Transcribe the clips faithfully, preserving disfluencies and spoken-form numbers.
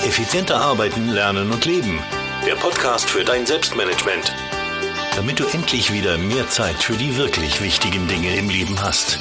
Effizienter arbeiten, lernen und leben. Der Podcast für dein Selbstmanagement. Damit du endlich wieder mehr Zeit für die wirklich wichtigen Dinge im Leben hast.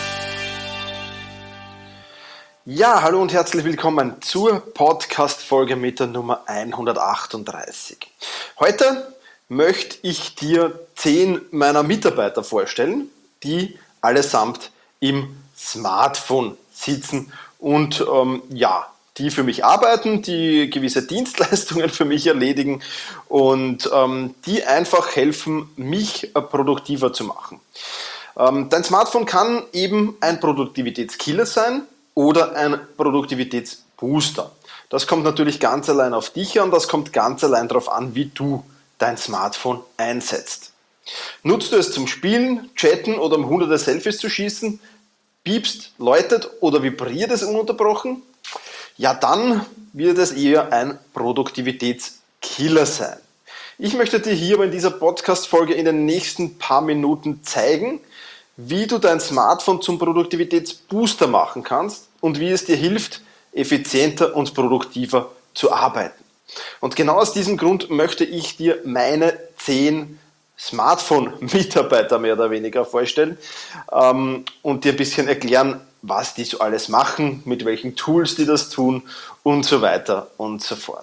Ja, hallo und herzlich willkommen zur Podcast-Folge mit der Nummer hundertachtunddreißig. Heute möchte ich dir zehn meiner Mitarbeiter vorstellen, die allesamt im Smartphone sitzen und ähm, ja, die für mich arbeiten, die gewisse Dienstleistungen für mich erledigen und ähm, die einfach helfen, mich äh, produktiver zu machen. Ähm, dein Smartphone kann eben ein Produktivitätskiller sein oder ein Produktivitätsbooster. Das kommt natürlich ganz allein auf dich an, das kommt ganz allein darauf an, wie du dein Smartphone einsetzt. Nutzt du es zum Spielen, Chatten oder um hunderte Selfies zu schießen, piepst, läutet oder vibriert es ununterbrochen? Ja, dann wird es eher ein Produktivitätskiller sein. Ich möchte dir hier aber in dieser Podcast-Folge in den nächsten paar Minuten zeigen, wie du dein Smartphone zum Produktivitätsbooster machen kannst und wie es dir hilft, effizienter und produktiver zu arbeiten. Und genau aus diesem Grund möchte ich dir meine zehn Smartphone-Mitarbeiter mehr oder weniger vorstellen ähm, und dir ein bisschen erklären, was die so alles machen, mit welchen Tools die das tun und so weiter und so fort.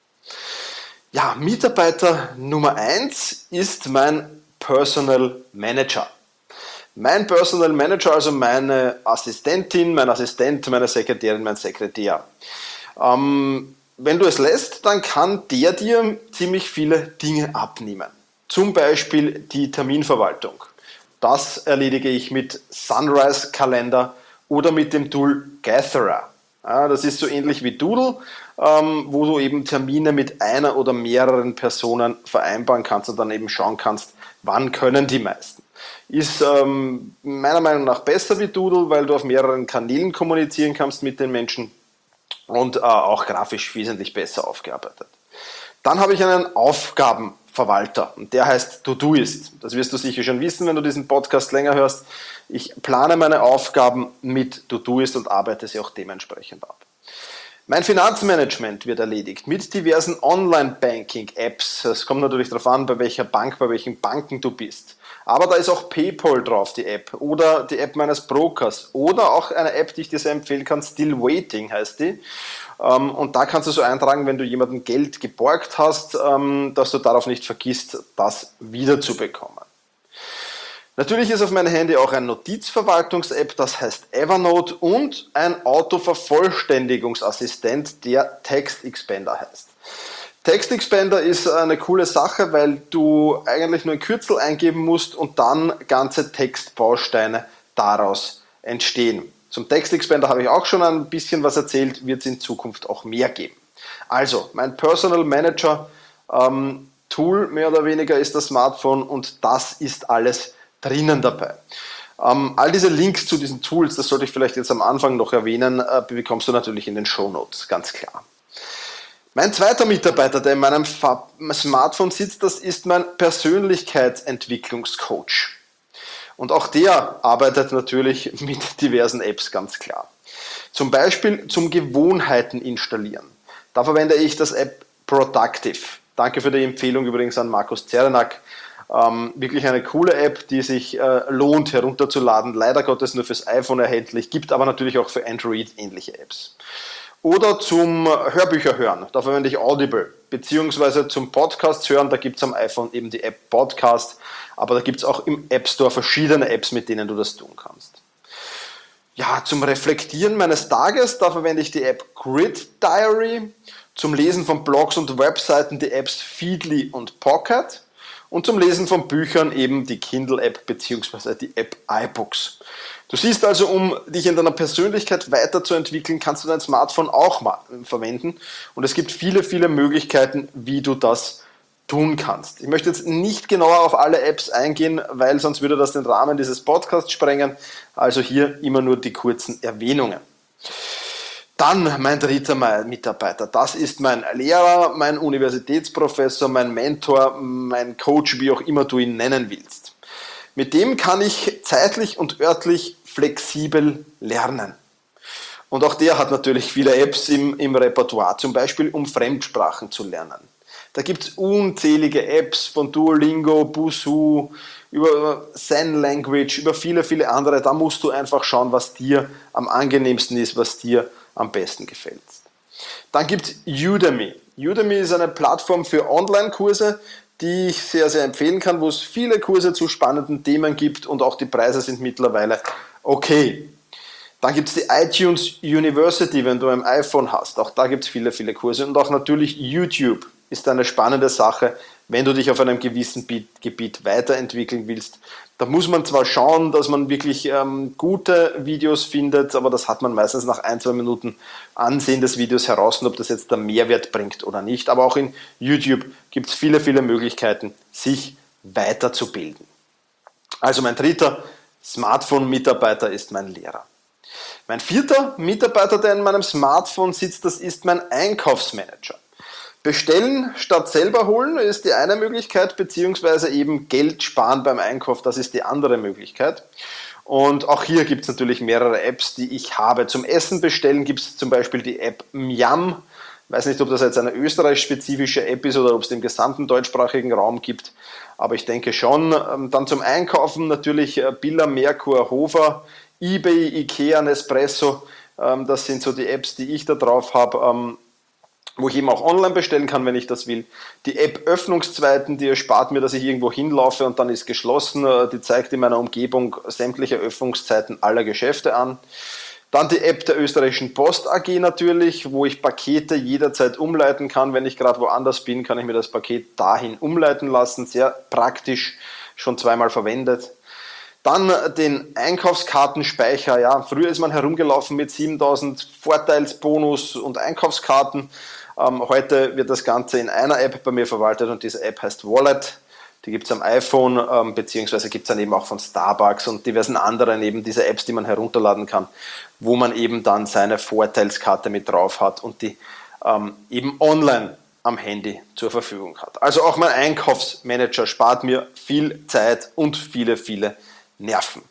Ja, Mitarbeiter Nummer eins ist mein Personal Manager. Mein Personal Manager, also meine Assistentin, mein Assistent, meine Sekretärin, mein Sekretär. Ähm, wenn du es lässt, dann kann der dir ziemlich viele Dinge abnehmen. Zum Beispiel die Terminverwaltung. Das erledige ich mit Sunrise Kalender oder mit dem Tool Gatherer. Ja, das ist so ähnlich wie Doodle, ähm, wo du eben Termine mit einer oder mehreren Personen vereinbaren kannst und dann eben schauen kannst, wann können die meisten. Ist ähm, meiner Meinung nach besser wie Doodle, weil du auf mehreren Kanälen kommunizieren kannst mit den Menschen und äh, auch grafisch wesentlich besser aufgearbeitet. Dann habe ich einen Aufgabenverwalter und der heißt Todoist. Das wirst du sicher schon wissen, wenn du diesen Podcast länger hörst. Ich plane meine Aufgaben mit Todoist und arbeite sie auch dementsprechend ab. Mein Finanzmanagement wird erledigt mit diversen Online-Banking-Apps. Es kommt natürlich darauf an, bei welcher Bank, bei welchen Banken du bist. Aber da ist auch PayPal drauf, die App, oder die App meines Brokers oder auch eine App, die ich dir sehr empfehlen kann, Still Waiting heißt die. Und da kannst du so eintragen, wenn du jemandem Geld geborgt hast, dass du darauf nicht vergisst, das wiederzubekommen. Natürlich ist auf meinem Handy auch ein Notizverwaltungs-App, das heißt Evernote, und ein Autovervollständigungsassistent, der TextExpander heißt. TextExpander ist eine coole Sache, weil du eigentlich nur ein Kürzel eingeben musst und dann ganze Textbausteine daraus entstehen. Zum TextExpander habe ich auch schon ein bisschen was erzählt, wird es in Zukunft auch mehr geben. Also, mein Personal Manager ähm, Tool mehr oder weniger ist das Smartphone und das ist alles drinnen dabei. Ähm, all diese Links zu diesen Tools, das sollte ich vielleicht jetzt am Anfang noch erwähnen, äh, bekommst du natürlich in den Shownotes, ganz klar. Mein zweiter Mitarbeiter, der in meinem Smartphone sitzt, das ist mein Persönlichkeitsentwicklungscoach. Und auch der arbeitet natürlich mit diversen Apps, ganz klar. Zum Beispiel zum Gewohnheiten installieren. Da verwende ich das App Productive. Danke für die Empfehlung übrigens an Markus Zerenak. Ähm, wirklich eine coole App, die sich äh, lohnt herunterzuladen. Leider Gottes nur fürs iPhone erhältlich, gibt aber natürlich auch für Android ähnliche Apps. Oder zum Hörbücher hören, da verwende ich Audible, beziehungsweise zum Podcast hören, da gibt es am iPhone eben die App Podcast, aber da gibt es auch im App Store verschiedene Apps, mit denen du das tun kannst. Ja, zum Reflektieren meines Tages, da verwende ich die App Grid Diary, zum Lesen von Blogs und Webseiten die Apps Feedly und Pocket und zum Lesen von Büchern eben die Kindle-App beziehungsweise die App iBooks. Du siehst also, um dich in deiner Persönlichkeit weiterzuentwickeln, kannst du dein Smartphone auch mal verwenden. Und es gibt viele, viele Möglichkeiten, wie du das tun kannst. Ich möchte jetzt nicht genauer auf alle Apps eingehen, weil sonst würde das den Rahmen dieses Podcasts sprengen. Also hier immer nur die kurzen Erwähnungen. Dann mein dritter Mitarbeiter. Das ist mein Lehrer, mein Universitätsprofessor, mein Mentor, mein Coach, wie auch immer du ihn nennen willst. Mit dem kann ich zeitlich und örtlich flexibel lernen. Und auch der hat natürlich viele Apps im, im Repertoire, zum Beispiel um Fremdsprachen zu lernen. Da gibt es unzählige Apps von Duolingo, Busuu, über Zen Language, über viele, viele andere. Da musst du einfach schauen, was dir am angenehmsten ist, was dir am besten gefällt. Dann gibt es Udemy. Udemy ist eine Plattform für Online-Kurse, die ich sehr, sehr empfehlen kann, wo es viele Kurse zu spannenden Themen gibt und auch die Preise sind mittlerweile okay. Dann gibt es die iTunes University, wenn du ein iPhone hast. Auch da gibt es viele, viele Kurse. Und auch natürlich YouTube ist eine spannende Sache, wenn du dich auf einem gewissen Gebiet weiterentwickeln willst. Da muss man zwar schauen, dass man wirklich ähm, gute Videos findet, aber das hat man meistens nach ein, zwei Minuten Ansehen des Videos heraus, ob das jetzt der Mehrwert bringt oder nicht. Aber auch in YouTube gibt es viele, viele Möglichkeiten, sich weiterzubilden. Also mein dritter Smartphone-Mitarbeiter ist mein Lehrer. Mein vierter Mitarbeiter, der in meinem Smartphone sitzt, das ist mein Einkaufsmanager. Bestellen statt selber holen ist die eine Möglichkeit, beziehungsweise eben Geld sparen beim Einkauf, das ist die andere Möglichkeit. Und auch hier gibt es natürlich mehrere Apps, die ich habe. Zum Essen bestellen gibt es zum Beispiel die App Miam. Ich weiß nicht, ob das jetzt eine österreichspezifische App ist oder ob es den gesamten deutschsprachigen Raum gibt, aber ich denke schon. Dann zum Einkaufen natürlich Billa, Merkur, Hofer, eBay, Ikea, Nespresso. Das sind so die Apps, die ich da drauf habe, wo ich eben auch online bestellen kann, wenn ich das will. Die App Öffnungszeiten, die erspart mir, dass ich irgendwo hinlaufe und dann ist geschlossen. Die zeigt in meiner Umgebung sämtliche Öffnungszeiten aller Geschäfte an. Dann die App der österreichischen Post A G natürlich, wo ich Pakete jederzeit umleiten kann. Wenn ich gerade woanders bin, kann ich mir das Paket dahin umleiten lassen. Sehr praktisch, schon zweimal verwendet. Dann den Einkaufskartenspeicher. Ja, früher ist man herumgelaufen mit siebentausend Vorteilsbonus und Einkaufskarten. Ähm, heute wird das Ganze in einer App bei mir verwaltet und diese App heißt Wallet. Die gibt es am iPhone, ähm, beziehungsweise gibt es dann eben auch von Starbucks und diversen anderen eben diese Apps, die man herunterladen kann, wo man eben dann seine Vorteilskarte mit drauf hat und die ähm, eben online am Handy zur Verfügung hat. Also auch mein Einkaufsmanager spart mir viel Zeit und viele, viele Nerven.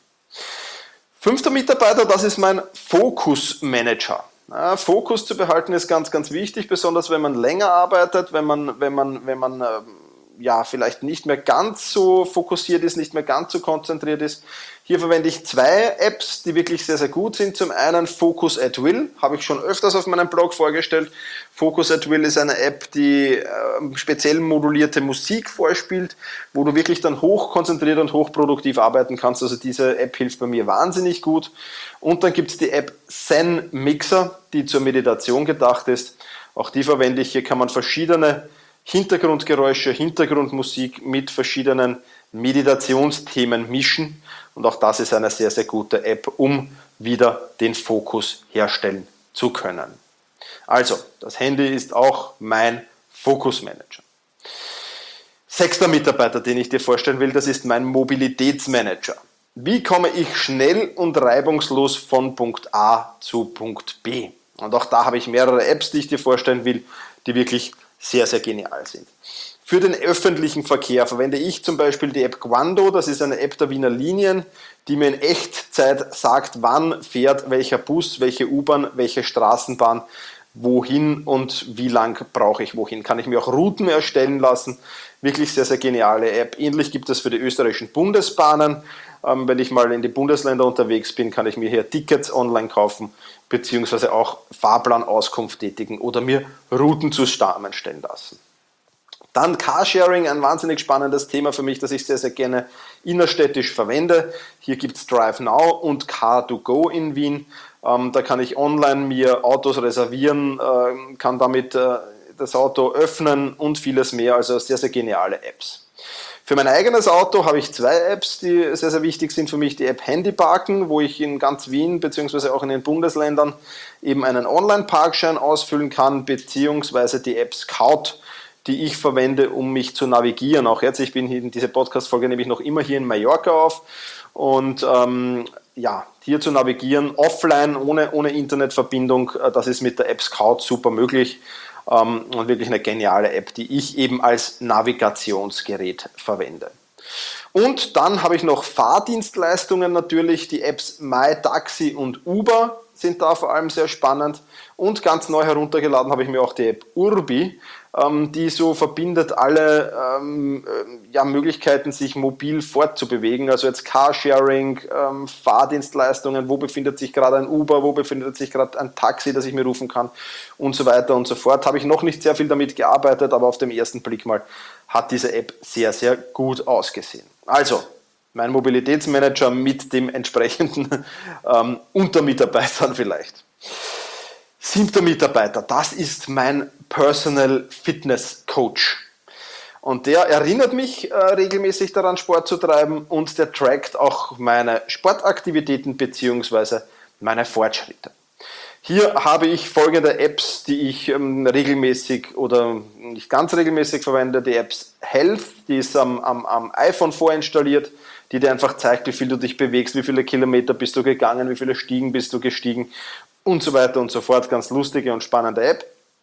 Fünfter Mitarbeiter, das ist mein Fokusmanager. Ja, Fokus zu behalten ist ganz, ganz wichtig, besonders wenn man länger arbeitet, wenn man, wenn man, wenn man ähm, ja, vielleicht nicht mehr ganz so fokussiert ist, nicht mehr ganz so konzentriert ist. Hier verwende ich zwei Apps, die wirklich sehr, sehr gut sind. Zum einen Focus at Will, habe ich schon öfters auf meinem Blog vorgestellt. Focus at Will ist eine App, die äh, speziell modulierte Musik vorspielt, wo du wirklich dann hochkonzentriert und hochproduktiv arbeiten kannst. Also diese App hilft bei mir wahnsinnig gut. Und dann gibt es die App Zen Mixer, die zur Meditation gedacht ist. Auch die verwende ich. Hier kann man verschiedene Hintergrundgeräusche, Hintergrundmusik mit verschiedenen Meditationsthemen mischen und auch das ist eine sehr, sehr gute App, um wieder den Fokus herstellen zu können. Also, das Handy ist auch mein Fokusmanager. Sechster Mitarbeiter, den ich dir vorstellen will, das ist mein Mobilitätsmanager. Wie komme ich schnell und reibungslos von Punkt A zu Punkt B? Und auch da habe ich mehrere Apps, die ich dir vorstellen will, die wirklich sehr, sehr genial sind. Für den öffentlichen Verkehr verwende ich zum Beispiel die App Quando, das ist eine App der Wiener Linien, die mir in Echtzeit sagt, wann fährt welcher Bus, welche U-Bahn, welche Straßenbahn, wohin und wie lang brauche ich wohin. Kann ich mir auch Routen erstellen lassen, wirklich sehr, sehr geniale App. Ähnlich gibt es für die österreichischen Bundesbahnen. Ähm, wenn ich mal in die Bundesländer unterwegs bin, kann ich mir hier Tickets online kaufen, beziehungsweise auch Fahrplanauskunft tätigen oder mir Routen zusammenstellen lassen. Dann Carsharing, ein wahnsinnig spannendes Thema für mich, das ich sehr, sehr gerne innerstädtisch verwende. Hier gibt es Drive Now und Car to Go in Wien. Ähm, da kann ich online mir Autos reservieren, äh, kann damit äh, das Auto öffnen und vieles mehr, also sehr, sehr geniale Apps. Für mein eigenes Auto habe ich zwei Apps, die sehr, sehr wichtig sind für mich. Die App Handyparken, wo ich in ganz Wien bzw. auch in den Bundesländern eben einen Online-Parkschein ausfüllen kann, beziehungsweise die App Scout, die ich verwende, um mich zu navigieren. Auch jetzt, ich bin hier in dieser Podcast-Folge nämlich noch immer hier in Mallorca auf und ähm, ja, hier zu navigieren, offline, ohne, ohne Internetverbindung, das ist mit der App Scout super möglich. Und wirklich eine geniale App, die ich eben als Navigationsgerät verwende. Und dann habe ich noch Fahrdienstleistungen natürlich, die Apps MyTaxi und Uber sind da vor allem sehr spannend. Und ganz neu heruntergeladen habe ich mir auch die App Urbi, ähm, die so verbindet alle ähm, ja, Möglichkeiten, sich mobil fortzubewegen. Also jetzt Carsharing, ähm, Fahrdienstleistungen, wo befindet sich gerade ein Uber, wo befindet sich gerade ein Taxi, das ich mir rufen kann und so weiter und so fort. Habe ich noch nicht sehr viel damit gearbeitet, aber auf den ersten Blick mal hat diese App sehr, sehr gut ausgesehen. Also, mein Mobilitätsmanager mit dem entsprechenden ähm, Untermitarbeitern vielleicht. Siebter Mitarbeiter, das ist mein Personal Fitness Coach. Und der erinnert mich äh, regelmäßig daran, Sport zu treiben, und der trackt auch meine Sportaktivitäten bzw. meine Fortschritte. Hier habe ich folgende Apps, die ich ähm, regelmäßig oder nicht ganz regelmäßig verwende. Die Apps Health, die ist am, am, am iPhone vorinstalliert, die dir einfach zeigt, wie viel du dich bewegst, wie viele Kilometer bist du gegangen, wie viele Stiegen bist du gestiegen und so weiter und so fort. Ganz lustige und spannende App.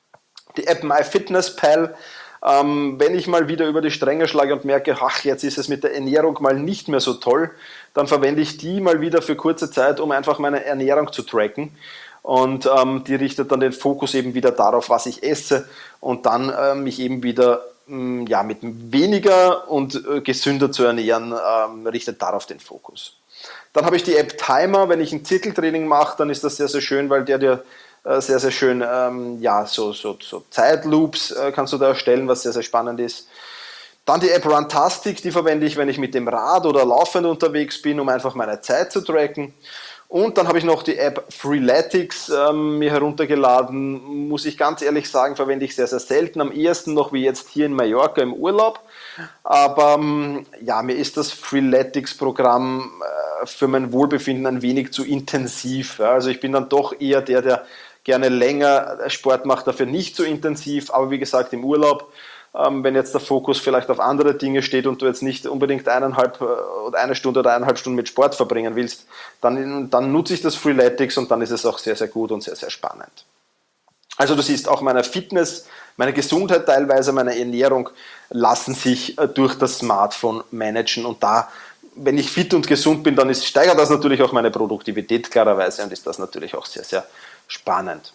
Die App MyFitnessPal, ähm, wenn ich mal wieder über die Stränge schlage und merke, ach, jetzt ist es mit der Ernährung mal nicht mehr so toll, dann verwende ich die mal wieder für kurze Zeit, um einfach meine Ernährung zu tracken. Und ähm, die richtet dann den Fokus eben wieder darauf, was ich esse, und dann äh, mich eben wieder mh, ja, mit weniger und äh, gesünder zu ernähren, äh, richtet darauf den Fokus. Dann habe ich die App Timer. Wenn ich ein Zirkeltraining mache, dann ist das sehr, sehr schön, weil der dir äh, sehr, sehr schön ähm, ja, so, so, so Zeitloops äh, kannst du da erstellen, was sehr, sehr spannend ist. Dann die App Runtastic, die verwende ich, wenn ich mit dem Rad oder laufend unterwegs bin, um einfach meine Zeit zu tracken. Und dann habe ich noch die App Freeletics ähm, mir heruntergeladen. Muss ich ganz ehrlich sagen, verwende ich sehr, sehr selten. Am ehesten noch wie jetzt hier in Mallorca im Urlaub. Aber ähm, ja, mir ist das Freeletics-Programm äh, für mein Wohlbefinden ein wenig zu intensiv. Ja. Also ich bin dann doch eher der, der gerne länger Sport macht, dafür nicht so intensiv. Aber wie gesagt, im Urlaub, ähm, wenn jetzt der Fokus vielleicht auf andere Dinge steht und du jetzt nicht unbedingt eineinhalb oder eine Stunde oder eineinhalb Stunden mit Sport verbringen willst, dann, dann nutze ich das Freeletics, und dann ist es auch sehr, sehr gut und sehr, sehr spannend. Also du siehst, auch meine Fitness, meine Gesundheit teilweise, meine Ernährung lassen sich durch das Smartphone managen, und da, wenn ich fit und gesund bin, dann ist, steigert das natürlich auch meine Produktivität klarerweise, und ist das natürlich auch sehr, sehr spannend.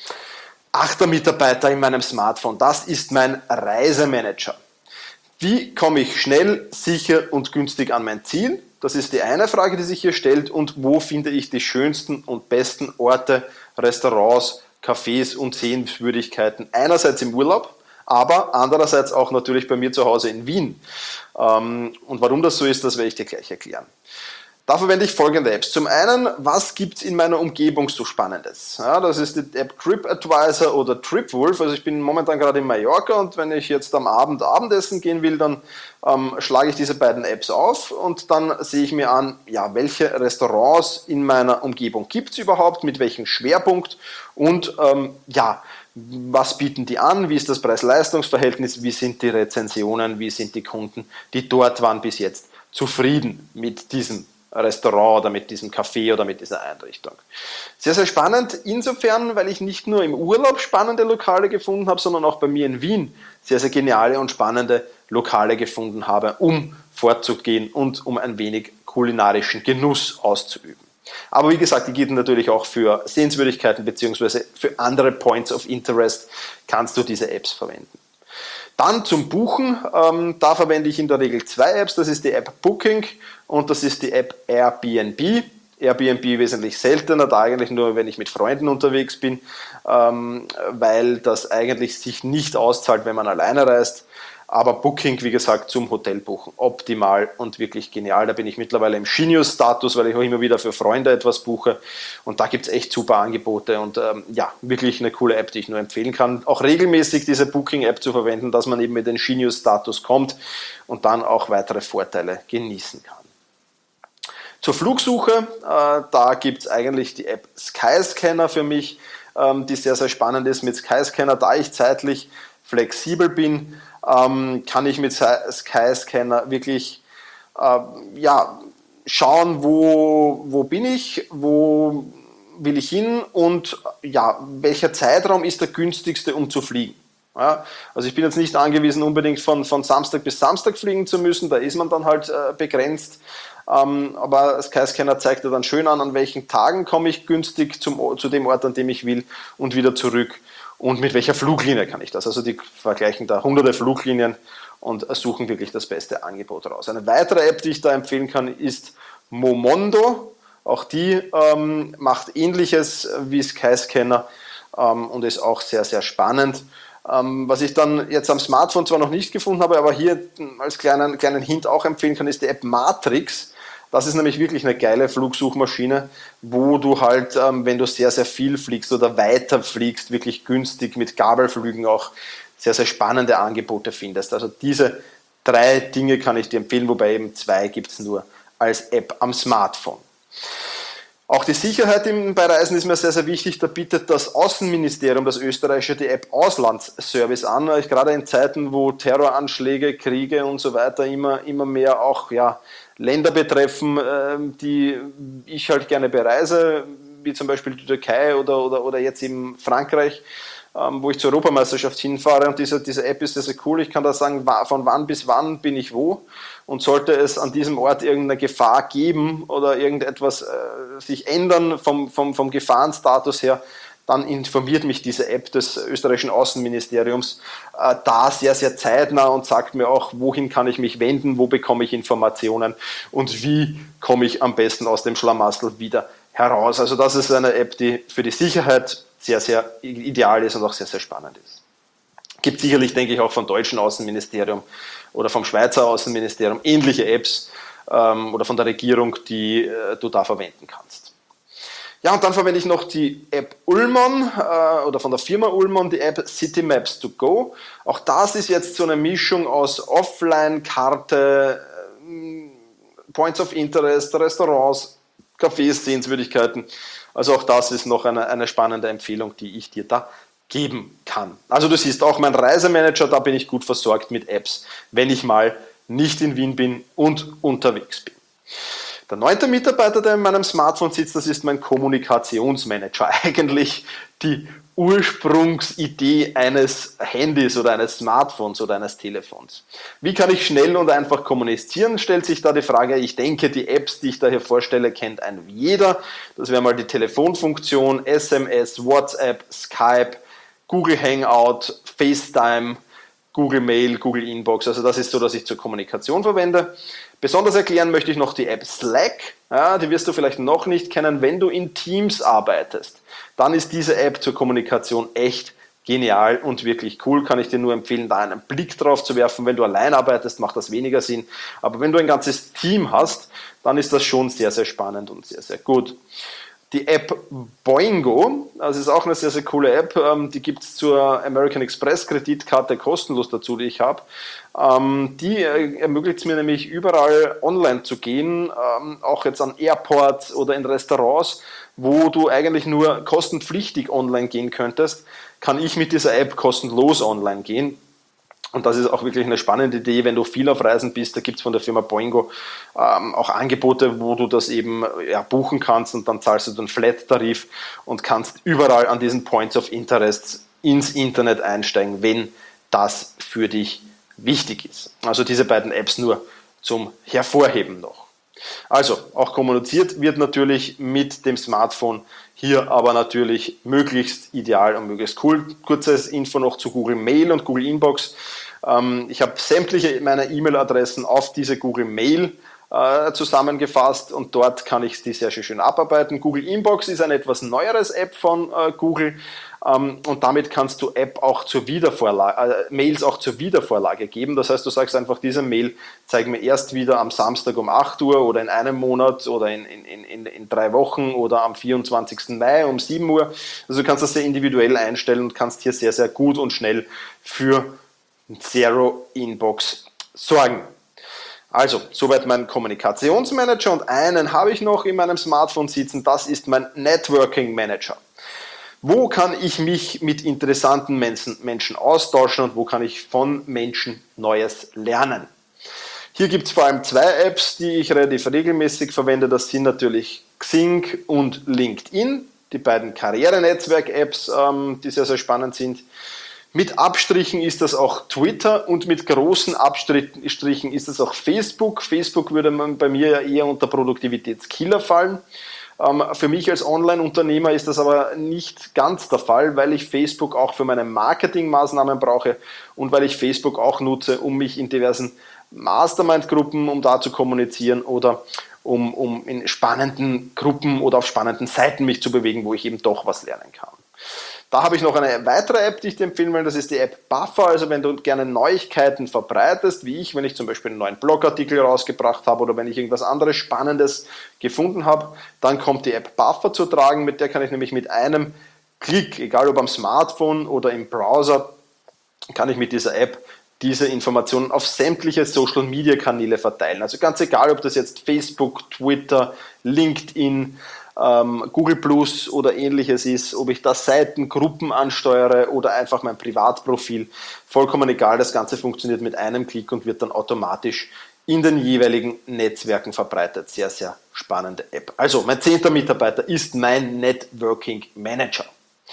Achter Mitarbeiter in meinem Smartphone, das ist mein Reisemanager. Wie komme ich schnell, sicher und günstig an mein Ziel? Das ist die eine Frage, die sich hier stellt. Und wo finde ich die schönsten und besten Orte, Restaurants, Cafés und Sehenswürdigkeiten? Einerseits im Urlaub, aber andererseits auch natürlich bei mir zu Hause in Wien. Und warum das so ist, das werde ich dir gleich erklären. Da verwende ich folgende Apps. Zum einen, was gibt es in meiner Umgebung so Spannendes? Ja, das ist die App TripAdvisor oder TripWolf. Also ich bin momentan gerade in Mallorca, und wenn ich jetzt am Abend Abendessen gehen will, dann ähm, schlage ich diese beiden Apps auf, und dann sehe ich mir an, ja, welche Restaurants in meiner Umgebung gibt es überhaupt, mit welchem Schwerpunkt, und ähm, ja, was bieten die an, wie ist das Preis-Leistungs-Verhältnis, wie sind die Rezensionen, wie sind die Kunden, die dort waren, bis jetzt zufrieden mit diesem Restaurant oder mit diesem Café oder mit dieser Einrichtung. Sehr, sehr spannend insofern, weil ich nicht nur im Urlaub spannende Lokale gefunden habe, sondern auch bei mir in Wien sehr, sehr geniale und spannende Lokale gefunden habe, um vorzugehen und um ein wenig kulinarischen Genuss auszuüben. Aber wie gesagt, die gilt natürlich auch für Sehenswürdigkeiten bzw. für andere Points of Interest, kannst du diese Apps verwenden. Dann zum Buchen, ähm, da verwende ich in der Regel zwei Apps, das ist die App Booking und das ist die App Airbnb. Airbnb wesentlich seltener, da eigentlich nur, wenn ich mit Freunden unterwegs bin, ähm, weil das eigentlich sich nicht auszahlt, wenn man alleine reist. Aber Booking, wie gesagt, zum Hotelbuchen optimal und wirklich genial. Da bin ich mittlerweile im Genius-Status, weil ich auch immer wieder für Freunde etwas buche. Und da gibt es echt super Angebote und ähm, ja, wirklich eine coole App, die ich nur empfehlen kann. Auch regelmäßig diese Booking-App zu verwenden, dass man eben mit den Genius-Status kommt und dann auch weitere Vorteile genießen kann. Zur Flugsuche, äh, da gibt es eigentlich die App Skyscanner für mich, ähm, die sehr, sehr spannend ist. Mit Skyscanner, da ich zeitlich flexibel bin, ähm, kann ich mit Skyscanner wirklich äh, ja, schauen, wo, wo bin ich, wo will ich hin und ja, welcher Zeitraum ist der günstigste, um zu fliegen. Ja, also ich bin jetzt nicht angewiesen, unbedingt von, von Samstag bis Samstag fliegen zu müssen, da ist man dann halt äh, begrenzt. Ähm, aber Skyscanner zeigt ja dann schön an, an welchen Tagen komme ich günstig zum, zu dem Ort, an dem ich will und wieder zurück. Und mit welcher Fluglinie kann ich das? Also die vergleichen da hunderte Fluglinien und suchen wirklich das beste Angebot raus. Eine weitere App, die ich da empfehlen kann, ist Momondo. Auch die ähm, macht Ähnliches wie Skyscanner ähm, und ist auch sehr, sehr spannend. Ähm, was ich dann jetzt am Smartphone zwar noch nicht gefunden habe, aber hier als kleinen, kleinen Hint auch empfehlen kann, ist die App Matrix. Das ist nämlich wirklich eine geile Flugsuchmaschine, wo du halt, ähm, wenn du sehr, sehr viel fliegst oder weiter fliegst, wirklich günstig mit Gabelflügen auch sehr, sehr spannende Angebote findest. Also diese drei Dinge kann ich dir empfehlen, wobei eben zwei gibt es nur als App am Smartphone. Auch die Sicherheit bei Reisen ist mir sehr, sehr wichtig. Da bietet das Außenministerium, das österreichische, die App Auslandsservice an. Gerade in Zeiten, wo Terroranschläge, Kriege und so weiter immer, immer mehr auch ja, Länder betreffen, die ich halt gerne bereise, wie zum Beispiel die Türkei oder, oder, oder jetzt eben Frankreich, wo ich zur Europameisterschaft hinfahre. Und diese, diese App ist sehr, sehr cool. Ich kann da sagen, von wann bis wann bin ich wo. Und sollte es an diesem Ort irgendeine Gefahr geben oder irgendetwas äh, sich ändern vom, vom, vom Gefahrenstatus her, dann informiert mich diese App des österreichischen Außenministeriums äh, da sehr, sehr zeitnah und sagt mir auch, wohin kann ich mich wenden, wo bekomme ich Informationen und wie komme ich am besten aus dem Schlamassel wieder heraus. Also das ist eine App, die für die Sicherheit sehr, sehr ideal ist und auch sehr, sehr spannend ist. Gibt sicherlich, denke ich, auch vom deutschen Außenministerium oder vom Schweizer Außenministerium ähnliche Apps ähm, oder von der Regierung, die äh, du da verwenden kannst. Ja, und dann verwende ich noch die App Ullmann äh, oder von der Firma Ullmann die App City Maps to Go. Auch das ist jetzt so eine Mischung aus Offline-Karte, äh, Points of Interest, Restaurants, Cafés, Sehenswürdigkeiten. Also auch das ist noch eine, eine spannende Empfehlung, die ich dir da geben kann. Also du siehst, auch mein Reisemanager, da bin ich gut versorgt mit Apps, wenn ich mal nicht in Wien bin und unterwegs bin. Der neunte Mitarbeiter, der in meinem Smartphone sitzt, das ist mein Kommunikationsmanager. Eigentlich die Ursprungsidee eines Handys oder eines Smartphones oder eines Telefons. Wie kann ich schnell und einfach kommunizieren, stellt sich da die Frage. Ich denke, die Apps, die ich da hier vorstelle, kennt ein jeder. Das wäre mal die Telefonfunktion, S M S, WhatsApp, Skype, Google Hangout, FaceTime, Google Mail, Google Inbox. Also das ist so, dass ich zur Kommunikation verwende. Besonders erklären möchte ich noch die App Slack. Ja, die wirst du vielleicht noch nicht kennen. Wenn du in Teams arbeitest, dann ist diese App zur Kommunikation echt genial und wirklich cool. Kann ich dir nur empfehlen, da einen Blick drauf zu werfen. Wenn du allein arbeitest, macht das weniger Sinn. Aber wenn du ein ganzes Team hast, dann ist das schon sehr, sehr spannend und sehr, sehr gut. Die App Boingo, das ist auch eine sehr, sehr coole App, die gibt es zur American Express Kreditkarte kostenlos dazu, die ich habe. Die ermöglicht es mir nämlich überall online zu gehen, auch jetzt an Airports oder in Restaurants, wo du eigentlich nur kostenpflichtig online gehen könntest, kann ich mit dieser App kostenlos online gehen. Und das ist auch wirklich eine spannende Idee, wenn du viel auf Reisen bist. Da gibt es von der Firma Boingo ähm, auch Angebote, wo du das eben ja, buchen kannst und dann zahlst du den Flat-Tarif und kannst überall an diesen Points of Interest ins Internet einsteigen, wenn das für dich wichtig ist. Also diese beiden Apps nur zum Hervorheben noch. Also auch kommuniziert wird natürlich mit dem Smartphone, hier aber natürlich möglichst ideal und möglichst cool. Kurzes Info noch zu Google Mail und Google Inbox. Ich habe sämtliche meiner E-Mail-Adressen auf diese Google Mail zusammengefasst und dort kann ich die sehr schön abarbeiten. Google Inbox ist eine etwas neueres App von Google und damit kannst du App auch zur Wiedervorlage, äh, Mails auch zur Wiedervorlage geben. Das heißt, du sagst einfach, diese Mail zeig mir erst wieder am Samstag um acht Uhr oder in einem Monat oder in, in, in, in drei Wochen oder am vierundzwanzigsten Mai um sieben Uhr. Also du kannst das sehr individuell einstellen und kannst hier sehr, sehr gut und schnell für Zero Inbox sorgen. Also, soweit mein Kommunikationsmanager und einen habe ich noch in meinem Smartphone sitzen, das ist mein Networking Manager. Wo kann ich mich mit interessanten Menschen, Menschen austauschen und wo kann ich von Menschen Neues lernen? Hier gibt es vor allem zwei Apps, die ich relativ regelmäßig verwende. Das sind natürlich Xing und LinkedIn, die beiden Karrierenetzwerk-Apps, ähm, die sehr, sehr spannend sind. Mit Abstrichen ist das auch Twitter und mit großen Abstrichen ist das auch Facebook. Facebook würde man bei mir ja eher unter Produktivitätskiller fallen. Für mich als Online-Unternehmer ist das aber nicht ganz der Fall, weil ich Facebook auch für meine Marketingmaßnahmen brauche und weil ich Facebook auch nutze, um mich in diversen Mastermind-Gruppen, um da zu kommunizieren oder um, um in spannenden Gruppen oder auf spannenden Seiten mich zu bewegen, wo ich eben doch was lernen kann. Da habe ich noch eine weitere App, die ich dir empfehlen will, das ist die App Buffer. Also wenn du gerne Neuigkeiten verbreitest, wie ich, wenn ich zum Beispiel einen neuen Blogartikel rausgebracht habe oder wenn ich irgendwas anderes Spannendes gefunden habe, dann kommt die App Buffer zu tragen, mit der kann ich nämlich mit einem Klick, egal ob am Smartphone oder im Browser, kann ich mit dieser App diese Informationen auf sämtliche Social-Media-Kanäle verteilen. Also ganz egal, ob das jetzt Facebook, Twitter, LinkedIn, Google Plus oder ähnliches ist, ob ich da Seiten, Gruppen ansteuere oder einfach mein Privatprofil, vollkommen egal, das Ganze funktioniert mit einem Klick und wird dann automatisch in den jeweiligen Netzwerken verbreitet. Sehr, sehr spannende App. Also, mein zehnter Mitarbeiter ist mein Networking Manager.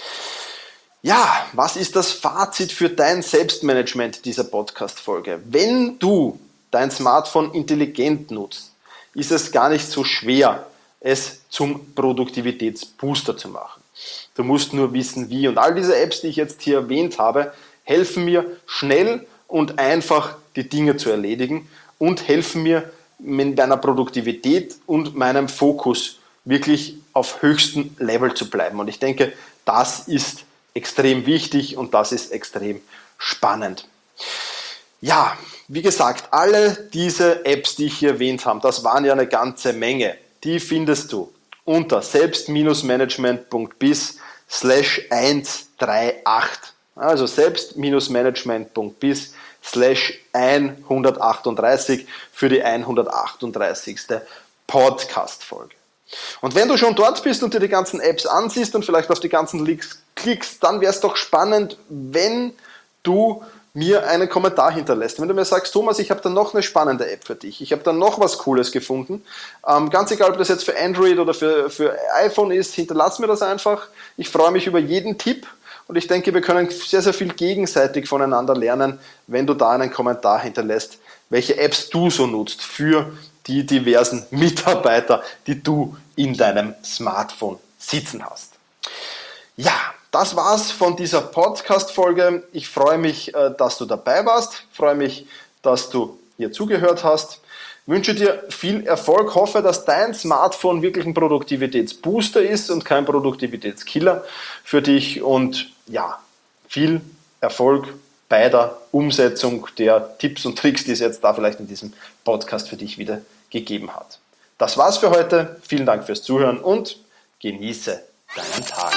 Ja, was ist das Fazit für dein Selbstmanagement dieser Podcast-Folge? Wenn du dein Smartphone intelligent nutzt, ist es gar nicht so schwer, es zum Produktivitätsbooster zu machen. Du musst nur wissen, wie. Und all diese Apps, die ich jetzt hier erwähnt habe, helfen mir schnell und einfach die Dinge zu erledigen und helfen mir mit meiner Produktivität und meinem Fokus wirklich auf höchstem Level zu bleiben. Und ich denke, das ist extrem wichtig und das ist extrem spannend. Ja, wie gesagt, alle diese Apps, die ich hier erwähnt habe, das waren ja eine ganze Menge. Die findest du unter selbst-management.biz slash hundertachtunddreißig. Also selbst-management.biz slash hundertachtunddreißig für die hundertachtunddreißigste Podcast-Folge. Und wenn du schon dort bist und dir die ganzen Apps ansiehst und vielleicht auf die ganzen Links klickst, dann wäre es doch spannend, wenn du mir einen Kommentar hinterlässt. Wenn du mir sagst, Thomas, ich habe da noch eine spannende App für dich, ich habe da noch was Cooles gefunden, ähm, ganz egal, ob das jetzt für Android oder für, für iPhone ist, hinterlass mir das einfach. Ich freue mich über jeden Tipp und ich denke, wir können sehr, sehr viel gegenseitig voneinander lernen, wenn du da einen Kommentar hinterlässt, welche Apps du so nutzt für die diversen Mitarbeiter, die du in deinem Smartphone sitzen hast. Ja, das war's von dieser Podcast-Folge. Ich freue mich, dass du dabei warst. Ich freue mich, dass du hier zugehört hast. Ich wünsche dir viel Erfolg. Hoffe, dass dein Smartphone wirklich ein Produktivitätsbooster ist und kein Produktivitätskiller für dich. Und ja, viel Erfolg bei der Umsetzung der Tipps und Tricks, die es jetzt da vielleicht in diesem Podcast für dich wieder gegeben hat. Das war's für heute. Vielen Dank fürs Zuhören und genieße deinen Tag.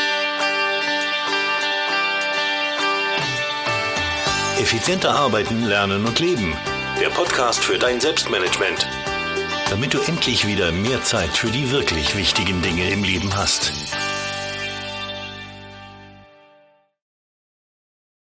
Effizienter arbeiten, lernen und leben. Der Podcast für dein Selbstmanagement. Damit du endlich wieder mehr Zeit für die wirklich wichtigen Dinge im Leben hast.